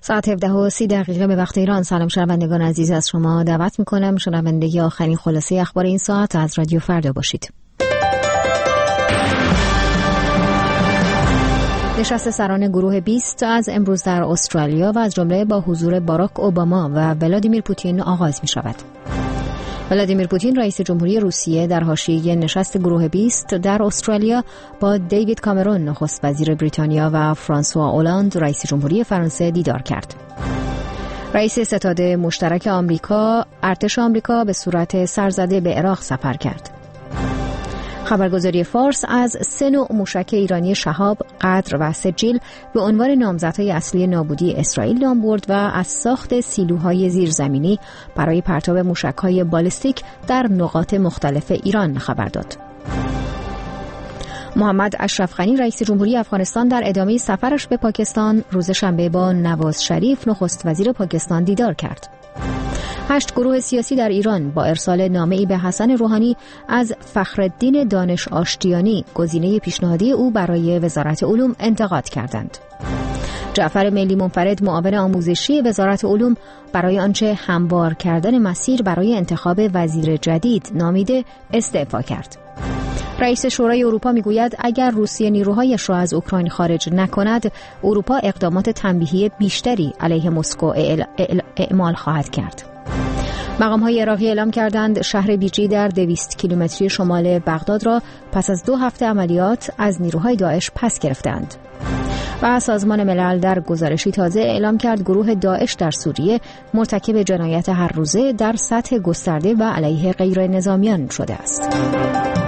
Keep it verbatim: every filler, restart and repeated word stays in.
ساعت هفده و سی دقیقه به وقت ایران. سلام شنوندگان عزیز، از شما دعوت میکنم شنوندگی آخرین خلاصه اخبار این ساعت از رادیو فردا باشید. نشست سران گروه بیست از امروز در استرالیا و از جمله با حضور باراک اوباما و ولادیمیر پوتین آغاز می شود. ولادیمیر پوتین رئیس جمهوری روسیه در حاشیه نشست گروه بیست در استرالیا با دیوید کامرون نخست وزیر بریتانیا و فرانسوا اولاند رئیس جمهوری فرانسه دیدار کرد. رئیس ستاد مشترک آمریکا، ارتش آمریکا به صورت سرزده به عراق سفر کرد. خبرگزاری فارس از سه نوع موشک ایرانی شهاب، قدر و سجیل به عنوان نامزدهای اصلی نابودی اسرائیل نام برد و از ساخت سیلوهای زیرزمینی برای پرتاب موشک‌های بالستیک در نقاط مختلف ایران خبر داد. محمد اشرف غنی رئیس جمهوری افغانستان در ادامه سفرش به پاکستان روز شنبه با نواز شریف نخست وزیر پاکستان دیدار کرد. هشت گروه سیاسی در ایران با ارسال نامه‌ای به حسن روحانی از فخرالدین دانش آشتیانی گزینه پیشنهادی او برای وزارت علوم انتقاد کردند. جعفر ملی منفرد معاون آموزشی وزارت علوم برای آنچه هموار کردن مسیر برای انتخاب وزیر جدید نامیده استعفا کرد. رئیس شورای اروپا میگوید اگر روسیه نیروهایش را از اوکراین خارج نکند، اروپا اقدامات تنبیهی بیشتری علیه مسکو اعمال خواهد کرد. مقام‌های عراقی اعلام کردند شهر بیجی در دویست کیلومتری شمال بغداد را پس از دو هفته عملیات از نیروهای داعش پس گرفتند. و سازمان ملل در گزارشی تازه اعلام کرد گروه داعش در سوریه مرتکب جنایت هر روزه در سطح گسترده و علیه غیر نظامیان شده است.